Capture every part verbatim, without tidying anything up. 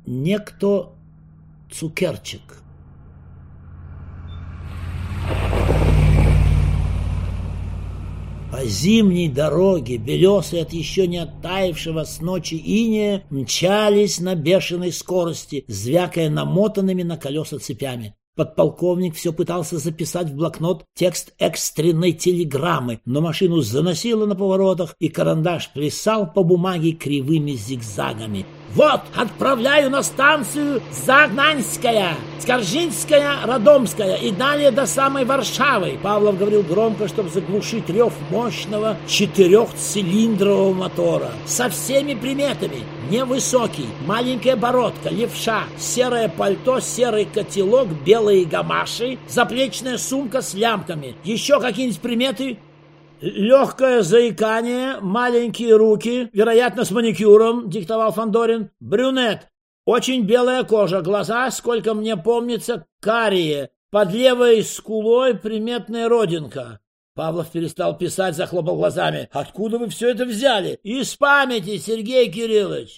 некто Цукерчик. По зимней дороге, белесой от еще не оттаившего с ночи инея, мчались на бешеной скорости, звякая намотанными на колеса цепями. Подполковник все пытался записать в блокнот текст экстренной телеграммы, но машину заносило на поворотах, и карандаш плясал по бумаге кривыми зигзагами. «Вот, отправляю на станцию Загнанская, Скоржинская, Родомская и далее до самой Варшавы», Павлов говорил громко, чтобы заглушить рев мощного четырехцилиндрового мотора. «Со всеми приметами. Невысокий, маленькая бородка, левша, серое пальто, серый котелок, белые гамаши, заплечная сумка с лямками. Еще какие-нибудь приметы?» «Легкое заикание, маленькие руки, вероятно, с маникюром», — диктовал Фандорин. «Брюнет, очень белая кожа, глаза, сколько мне помнится, карие, под левой скулой приметная родинка». Павлов перестал писать, захлопал глазами. «Откуда вы все это взяли?» «Из памяти, Сергей Кириллович».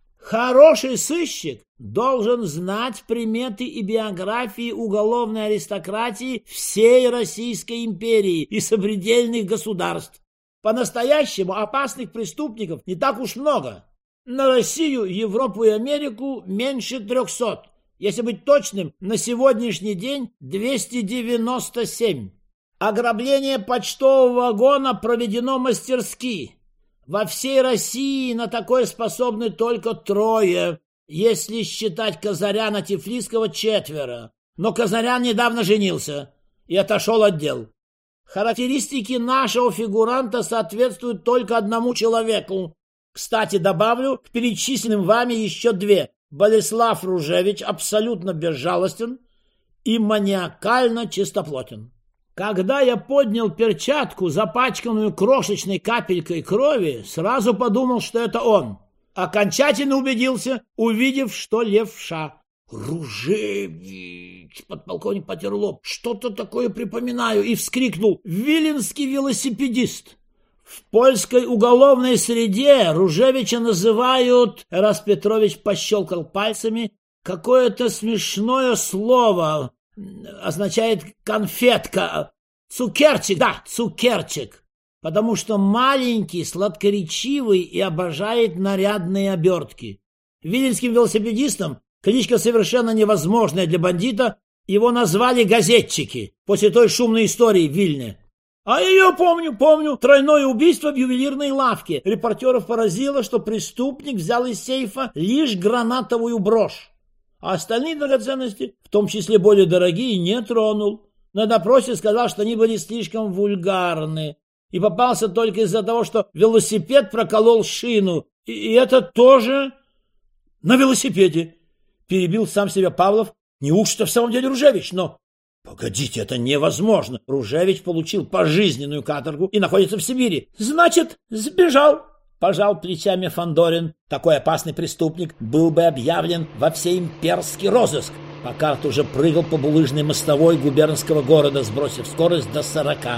Хороший сыщик должен знать приметы и биографии уголовной аристократии всей Российской империи и сопредельных государств. По-настоящему опасных преступников не так уж много. На Россию, Европу и Америку меньше трехсот. Если быть точным, на сегодняшний день двести девяносто семь. Ограбление почтового вагона проведено мастерски. Во всей России на такое способны только трое, если считать Казаряна Тифлисского четверо. Но Казарян недавно женился и отошел от дел. Характеристики нашего фигуранта соответствуют только одному человеку. Кстати, добавлю к перечисленным вами еще две. Болеслав Ружевич абсолютно безжалостен и маниакально чистоплотен. Когда я поднял перчатку, запачканную крошечной капелькой крови, сразу подумал, что это он. Окончательно убедился, увидев, что левша. «Ружевич!» — подполковник потер лоб. «Что-то такое припоминаю!» И вскрикнул: «Виленский велосипедист!» В польской уголовной среде Ружевича называют... Раз Петрович пощелкал пальцами. Какое-то смешное слово... означает конфетка. Цукерчик, да, цукерчик. Потому что маленький, сладкоречивый и обожает нарядные обертки. Виленским велосипедистом, кличка совершенно невозможная для бандита, его назвали газетчики после той шумной истории в Вильне. А ее помню, помню, тройное убийство в ювелирной лавке. Репортеров поразило, что преступник взял из сейфа лишь гранатовую брошь, а остальные драгоценности, в том числе более дорогие, не тронул. На допросе сказал, что они были слишком вульгарны, и попался только из-за того, что велосипед проколол шину. И, и это тоже на велосипеде. Перебил сам себя Павлов. Неужто в самом деле Ружевич? Но... Погодите, это невозможно. Ружевич получил пожизненную каторгу и находится в Сибири. Значит, сбежал. Пожал плечами Фандорин. Такой опасный преступник был бы объявлен во всеимперский розыск. Покарт уже прыгал по булыжной мостовой губернского города, сбросив скорость до сорока.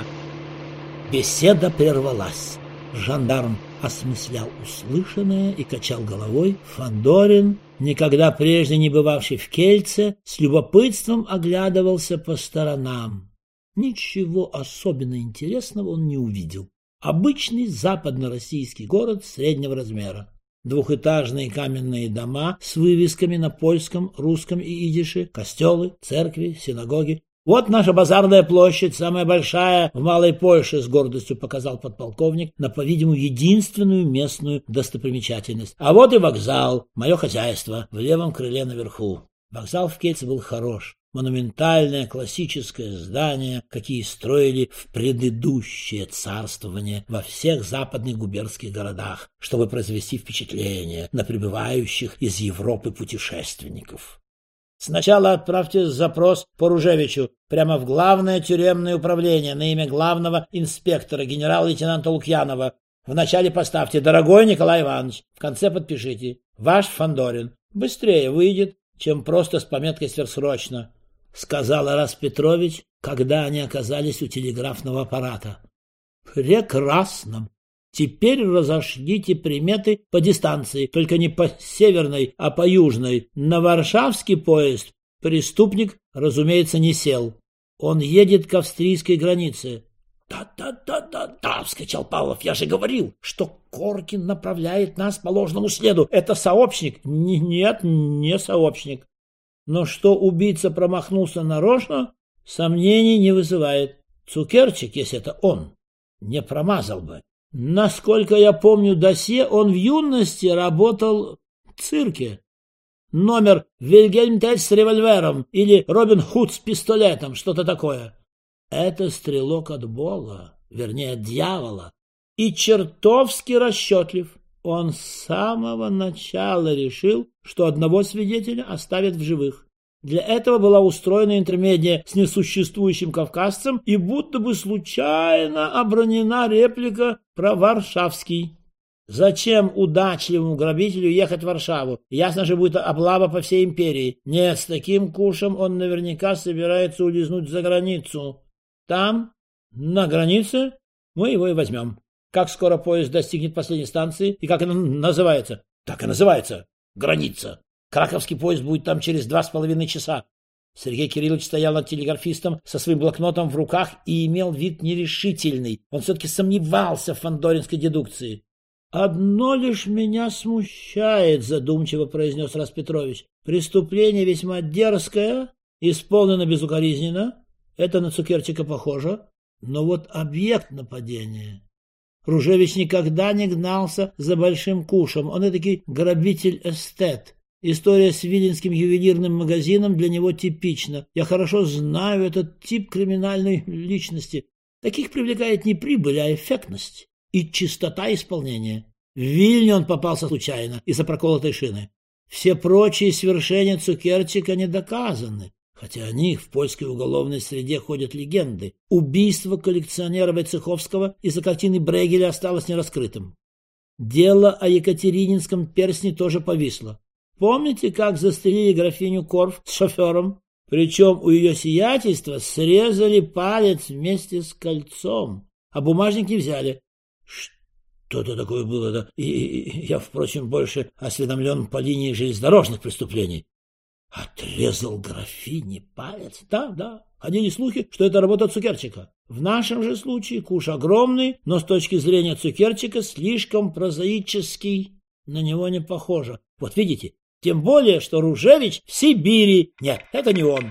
Беседа прервалась. Жандарм осмыслял услышанное и качал головой. Фандорин, никогда прежде не бывавший в Кельце, с любопытством оглядывался по сторонам. Ничего особенно интересного он не увидел. Обычный западно-российский город среднего размера. Двухэтажные каменные дома с вывесками на польском, русском и идише, костелы, церкви, синагоги. Вот наша базарная площадь, самая большая в Малой Польше, с гордостью показал подполковник на, по-видимому, единственную местную достопримечательность. А вот и вокзал, мое хозяйство, в левом крыле наверху. Вокзал в Кельце был хорош. Монументальное классическое здание, какие строили в предыдущее царствование во всех западных губернских городах, чтобы произвести впечатление на прибывающих из Европы путешественников. Сначала отправьте запрос по Ружевичу прямо в главное тюремное управление на имя главного инспектора генерал-лейтенанта Лукьянова. Вначале поставьте «Дорогой Николай Иванович», в конце подпишите «Ваш Фандорин». Быстрее выйдет, чем просто с пометкой «Сверхсрочно», — сказал Арас Петрович, когда они оказались у телеграфного аппарата. — Прекрасно. Теперь разошлите приметы по дистанции, только не по северной, а по южной. На варшавский поезд преступник, разумеется, не сел. Он едет к австрийской границе. «Да-да-да-да-да!» — вскричал Павлов. «Я же говорил, что Коркин направляет нас по ложному следу. Это сообщник?» «Нет, не сообщник. Но что убийца промахнулся нарочно, сомнений не вызывает. Цукерчик, если это он, не промазал бы. Насколько я помню досье, он в юности работал в цирке. Номер Вильгельм Тель с револьвером или Робин Худ с пистолетом, что-то такое. Это стрелок от Бога, вернее, от дьявола, и чертовски расчетлив. Он с самого начала решил, что одного свидетеля оставят в живых. Для этого была устроена интермедия с несуществующим кавказцем и будто бы случайно обронена реплика про Варшавский. Зачем удачливому грабителю ехать в Варшаву? Ясно же, будет облава по всей империи. Нет, с таким кушем он наверняка собирается улизнуть за границу. Там, на границе, мы его и возьмем. Как скоро поезд достигнет последней станции и как она называется? Так и называется. Граница. Краковский поезд будет там через два с половиной часа. Сергей Кириллович стоял над телеграфистом со своим блокнотом в руках и имел вид нерешительный. Он все-таки сомневался в фандоринской дедукции. «Одно лишь меня смущает», — задумчиво произнес Распетрович. «Преступление весьма дерзкое, исполнено безукоризненно. Это на Цукерчика похоже. Но вот объект нападения...» Ружевич никогда не гнался за большим кушем. Он этакий грабитель-эстет. История с виленским ювелирным магазином для него типична. Я хорошо знаю этот тип криминальной личности. Таких привлекает не прибыль, а эффектность и чистота исполнения. В Вильне он попался случайно из-за проколотой шины. Все прочие свершения Цукерчика не доказаны, хотя о них в польской уголовной среде ходят легенды. Убийство коллекционера Войцеховского из-за картины Брейгеля осталось нераскрытым. Дело о Екатерининском перстне тоже повисло. Помните, как застрелили графиню Корф с шофером? Причем у ее сиятельства срезали палец вместе с кольцом, а бумажник не взяли. Что-то такое было, да? И, и я, впрочем, больше осведомлен по линии железнодорожных преступлений. Отрезал графине палец? Да, да. Ходили слухи, что это работа Цукерчика. В нашем же случае куш огромный, но с точки зрения Цукерчика слишком прозаический. На него не похоже. Вот видите? Тем более, что Ружевич в Сибири. Нет, это не он.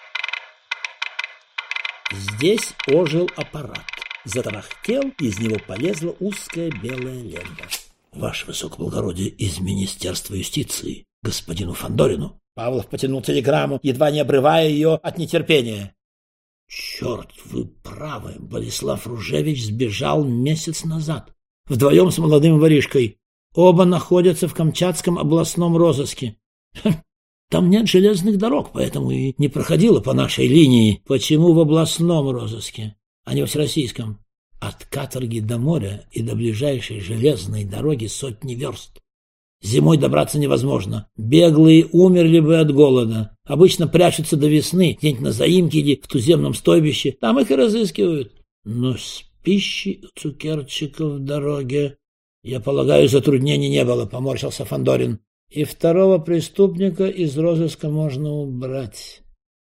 Здесь ожил аппарат. Затарахтел, из него полезла узкая белая лента. Ваше высокоблагородие, из Министерства юстиции, господину Фандорину. Павлов потянул телеграмму, едва не обрывая ее от нетерпения. Черт, вы правы, Болеслав Ружевич сбежал месяц назад. Вдвоем с молодым воришкой. Оба находятся в Камчатском областном розыске. Там нет железных дорог, поэтому и не проходило по нашей линии. Почему в областном розыске, а не во всероссийском? От каторги до моря и до ближайшей железной дороги сотни верст. Зимой добраться невозможно. Беглые умерли бы от голода. Обычно прячутся до весны, где-нибудь на заимке или в туземном стойбище. Там их и разыскивают. Но с пищей у Цукерчика в дороге... Я полагаю, затруднений не было, поморщился Фандорин. И второго преступника из розыска можно убрать.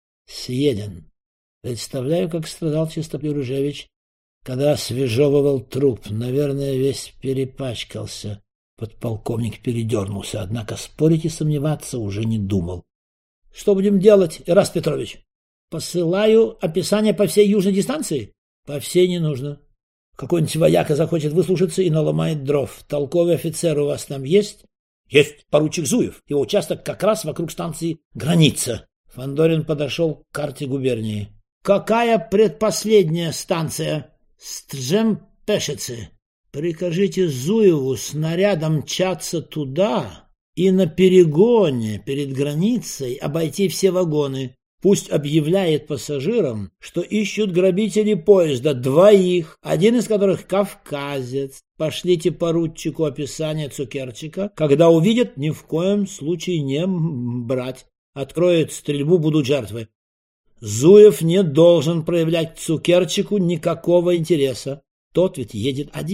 Съеден. Представляю, как страдал Чистоплю Ружевич, когда освежевывал труп. Наверное, весь перепачкался. Подполковник передернулся, однако спорить и сомневаться уже не думал. — Что будем делать, Ираст Петрович? Посылаю описание по всей южной дистанции? По всей не нужно. Какой-нибудь вояка захочет выслушаться и наломает дров. Толковый офицер у вас там есть? Есть поручик Зуев. Его участок как раз вокруг станции «Граница». Фандорин подошел к карте губернии. Какая предпоследняя станция? Стржем-Пешицы. Прикажите Зуеву снарядом мчаться туда и на перегоне перед границей обойти все вагоны. Пусть объявляет пассажирам, что ищут грабители поезда, двоих, один из которых кавказец. Пошлите поручику описание Цукерчика. Когда увидят, ни в коем случае не брать. Откроет стрельбу, будут жертвы. Зуев не должен проявлять к Цукерчику никакого интереса. Тот ведь едет один.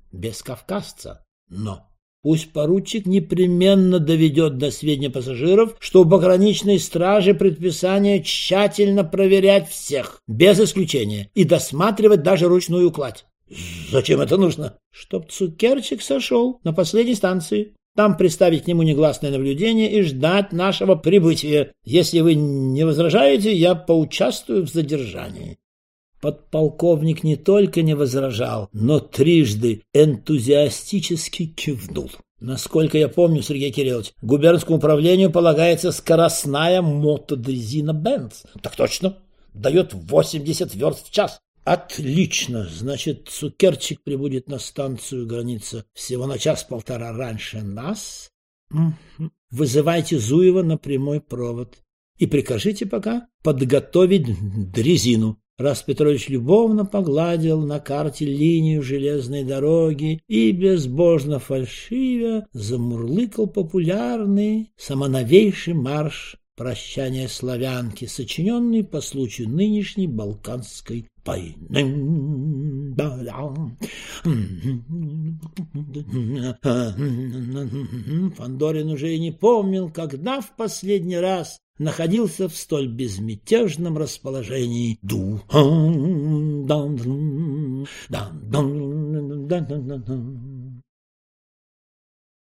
без кавказца. Но пусть поручик непременно доведет до сведения пассажиров, что у пограничной стражи предписание тщательно проверять всех, без исключения, и досматривать даже ручную кладь. Зачем это нужно? Чтоб Цукерчик сошел на последней станции. Там приставить к нему негласное наблюдение и ждать нашего прибытия. Если вы не возражаете, я поучаствую в задержании. Подполковник не только не возражал, но трижды энтузиастически кивнул. Насколько я помню, Сергей Кириллович, губернскому управлению полагается скоростная мотодрезина «Бенц». Так точно, дает восемьдесят верст в час. Отлично, значит, Цукерчик прибудет на станцию граница всего на час-полтора раньше нас. Вызывайте Зуева на прямой провод и прикажите пока подготовить дрезину. Рас Петрович любовно погладил на карте линию железной дороги и, безбожно фальшивя, замурлыкал популярный самоновейший марш «Прощание славянки», сочиненный по случаю нынешней Балканской войны. Фандорин уже и не помнил, когда в последний раз находился в столь безмятежном расположении духа.